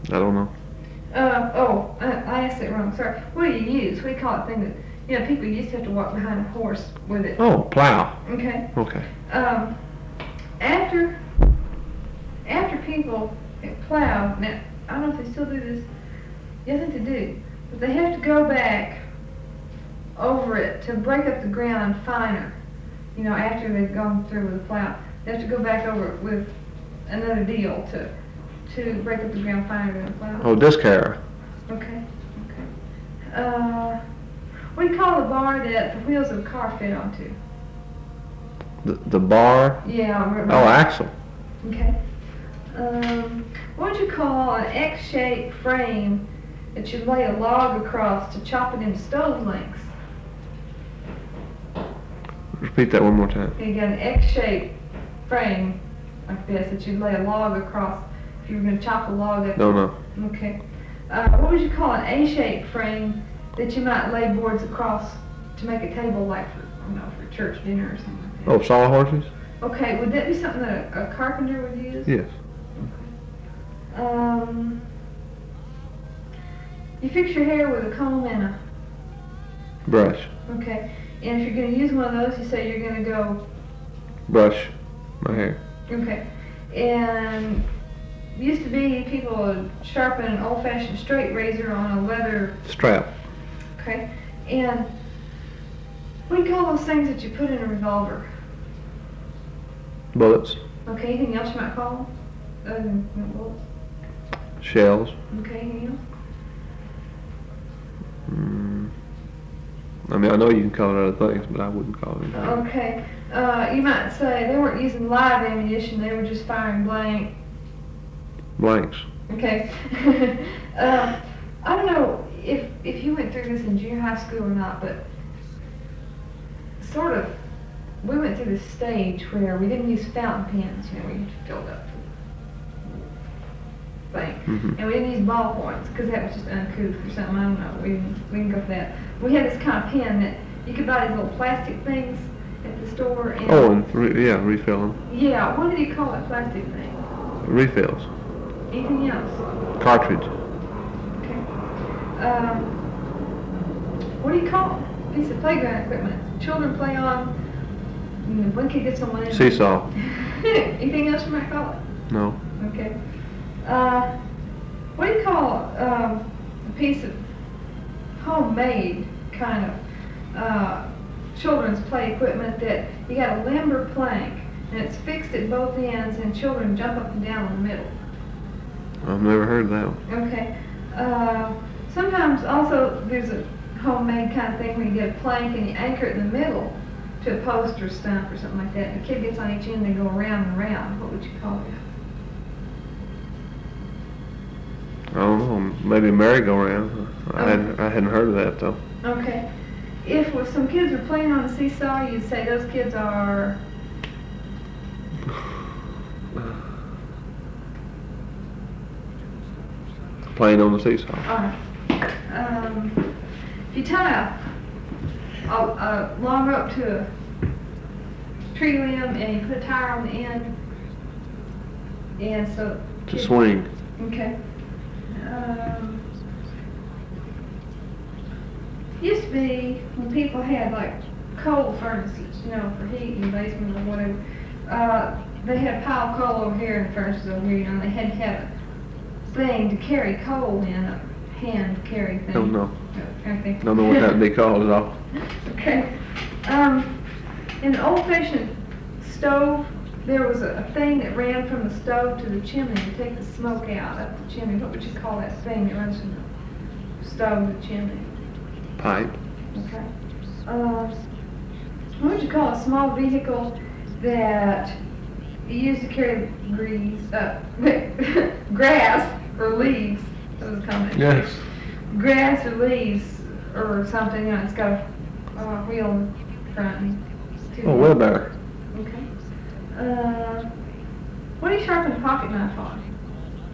I don't know. I asked it wrong. Sorry. What do you use? We call it thing that people used to have to walk behind a horse with it. Oh, plow. Okay. Okay. After people plow, now I don't know if they still do this. Yes, I think they do. But they have to go back over it to break up the ground finer. After they've gone through with the plow, they have to go back over it with another deal to break up the ground finer than the plow. Oh, disc harrow. Okay. What do you call the bar that the wheels of a car fit onto? The bar? Yeah. Oh, axle. Okay. What would you call an X-shaped frame that you lay a log across to chop it into stove lengths? Repeat that one more time. You got an X-shaped frame like this that you lay a log across if you were going to chop a log up. No. Okay. What would you call an A-shaped frame that you might lay boards across to make a table like for church dinner or something like that? Oh, sawhorses? Okay, would that be something that a carpenter would use? Yes. You fix your hair with a comb and a brush. Okay, and if you're going to use one of those, you say you're going to go brush my hair. Okay, and used to be people would sharpen an old-fashioned straight razor on a leather strap. Okay, and what do you call those things that you put in a revolver? Bullets. Okay, anything else you might call them other than bullets? Shells. Okay, anything else? I mean, I know you can call it other things, but I wouldn't call it anything. Okay, you might say they weren't using live ammunition; they were just firing blanks. Okay. I don't know if you went through this in junior high school or not, but sort of, we went through this stage where we didn't use fountain pens, we filled up thing. Mm-hmm. And we didn't use ballpoints because that was just uncouth or something. I don't know. We didn't go for that. We had this kind of pen that you could buy these little plastic things at the store. And refill them. Yeah, what did you call that plastic thing? Refills. Anything else? Cartridge. Okay. What do you call it? Piece of playground equipment. Children play on. One kid gets on one end. Seesaw. Anything else you might call it? No. Okay. What do you call a piece of homemade kind of children's play equipment that you got a limber plank and it's fixed at both ends and children jump up and down in the middle? I've never heard that one. Okay. Sometimes also there's a homemade kind of thing where you get a plank and you anchor it in the middle to a post or stump or something like that. And the kid gets on each end and they go around and around. What would you call it? I don't know. Maybe a merry-go-round. I hadn't heard of that though. Okay. If some kids are playing on the seesaw, you'd say those kids are. Playing on the seesaw. All right. If you tie a long rope to a tree limb and you put a tire on the end, and so. To swing. Okay. Used to be when people had like coal furnaces, for heat in the basement or whatever. They had a pile of coal over here and furnaces over here, and they had to have a thing to carry coal in, a hand carry thing. Don't know. Okay. Don't know what that'd be called at all. Okay. In an old-fashioned stove, there was a thing that ran from the stove to the chimney to take the smoke out of the chimney. What would you call that thing that runs from the stove to the chimney? Pipe. Okay. What would you call a small vehicle that you use to carry grass or leaves? That was a combination. Yes. Grass or leaves or something. It's got a wheel in front and two. Oh, wheelbarrow. Okay. What do you sharpen a pocket knife on?